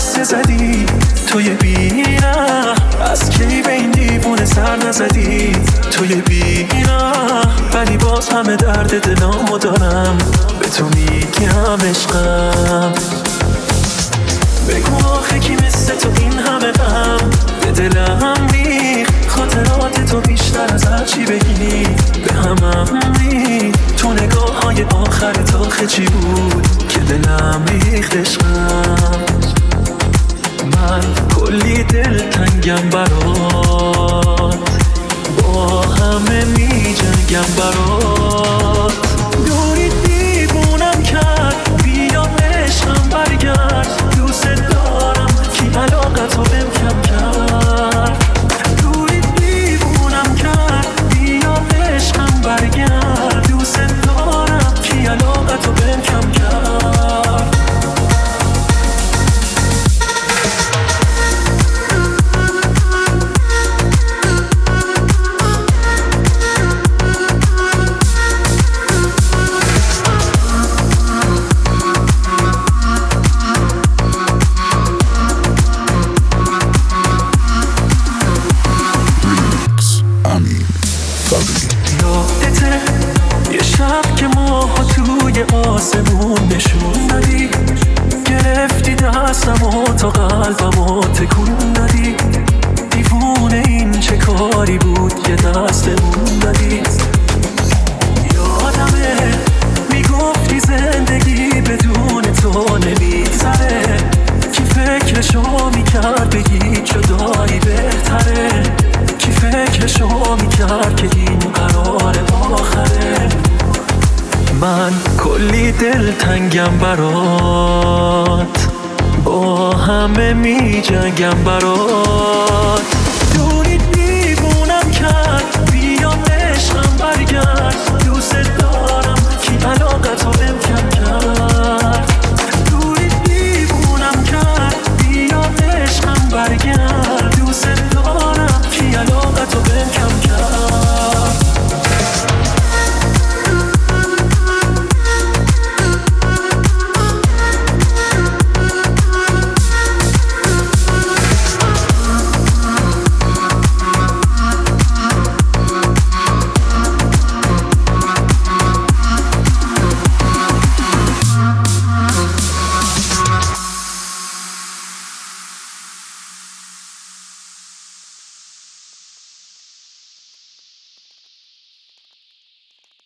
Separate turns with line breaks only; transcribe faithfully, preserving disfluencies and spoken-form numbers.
قصه زدی توی بیره، از کی به این دیوونه سر نزدی توی بیره. ولی باز همه درد دلامو دارم، به تو میگم عشقم. بگو آخه کی مثل تو این همه غم به دلم ریخ، خاطرات تو بیشتر از هر چی بگی به همم ریخ. تو نگاه های آخرت آخه چی بود که دلم ریخت عشقم. من کلی دل تنگم برات، با همه می جنگم برات. دوری دیوونم کرد، بیا عشقم برگرد. دوست دارم کی علاقتو بهم کم کرد. دوری دیوونم کرد، بیا عشقم برگرد. دوست دارم کی علاقتو بهم کم کرد. یه شب که ماها توی آسمون نشون دادی، گرفتی دستم و تا قلبم و تکون دادی. دیوونه این چه کاری بود که دستمون دادی. یادمه میگفتی زندگی بدون تو نمیگذره، کی فکرشو میکرد بگی جدایی بهتره. کی فکرشو میکرد که این قرار آخره. من کلی دل تنگم برات، با همه می جنگم برات.